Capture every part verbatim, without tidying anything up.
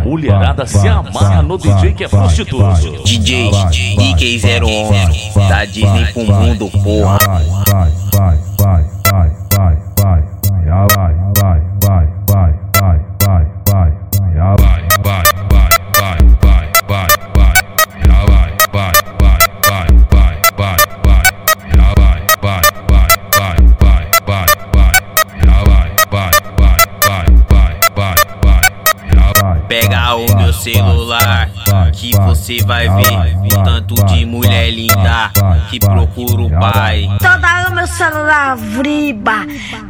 mulherada se amarra no D J que é prostituto. D J I K zero onze da Disney pro mundo, porra. Vai, vai, vai, vai, vai, vai, vai, já vai, vai, vai, vai, vai, vai, vai, já vai, vai, vai, vai, vai, vai, vai, já vai, vai, vai, vai, vai, vai, vai, já vai, vai, vai, vai, vai, vai, vai, já vai, vai, vai, vai, vai, vai, vai, já vai. Pega o meu celular que você vai ver o tanto de mulher linda que procura o pai. Toda hora meu celular vriba.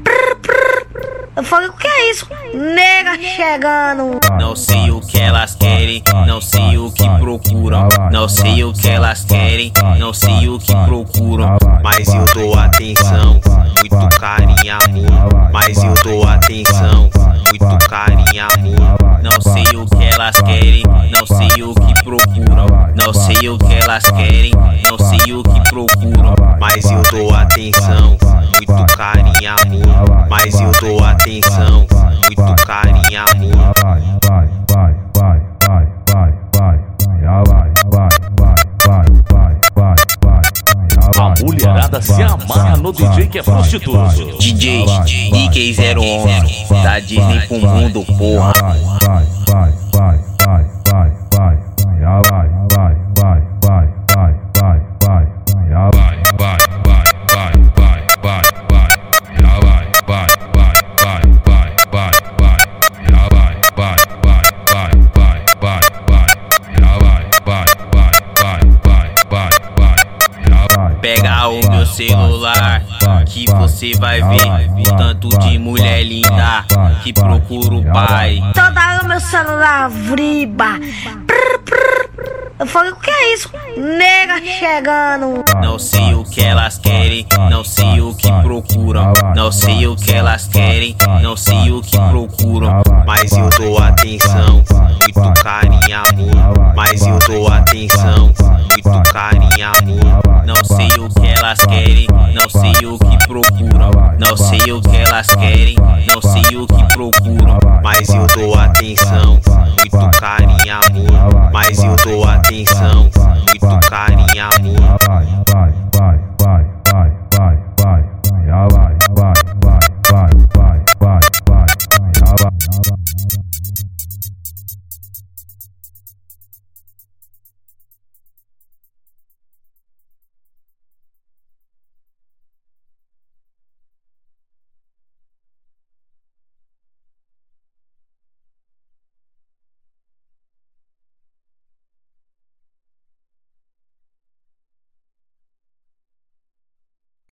Eu falei, o que é isso? Nega chegando. Não sei o que elas querem, não sei o que procuram. Não sei o que elas querem, não sei o que procuram. Mas eu dou atenção, muito carinho e amor. Mas eu dou atenção, muito carinho e amor. Não sei o que elas querem, não sei o que procuram. Não sei o que elas querem, não sei o que procuram. Mas eu dou atenção, muito carinho e amor. Mas eu dou atenção, muito carinho e amor. Vai, vai, vai, vai, vai, vai, vai, já vai, vai, vai, vai, vai, vai, vai, já vai. A mulherada se amarra no D J que é prostituto. D J I K zero onze da Disney pro mundo, porra. Vai, vai, vai, vai, vai, vai, vai, já vai, vai, vai, vai, vai, vai, vai, já vai, vai, vai, vai, vai, vai, vai, já vai, vai, vai, vai, vai, vai, vai, já vai, vai, vai, vai, vai, vai, vai, já vai, vai, vai, vai, vai, vai, vai, já vai. Pega o meu celular que você vai ver o tanto de mulher linda que procura o pai. Toda hora meu celular vriba. Eu falei, o que é isso? Nega chegando. Não sei o que elas querem, não sei o que procuram. Não sei o que elas querem, não sei o que procuram. Mas eu dou atenção.